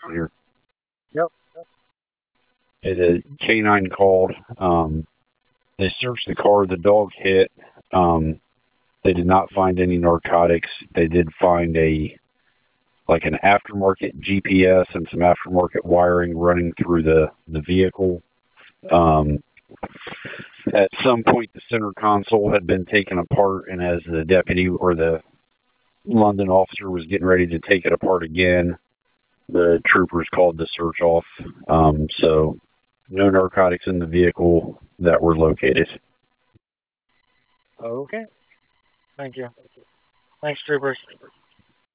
here. Yep. The canine called. They searched the car the dog hit. Um, they did not find any narcotics. They did find an aftermarket GPS and some aftermarket wiring running through the vehicle. Um, at some point, the center console had been taken apart, and as the deputy or the London officer was getting ready to take it apart again, the troopers called the search off. So no narcotics in the vehicle that were located. Okay. Thank you. Thanks, troopers.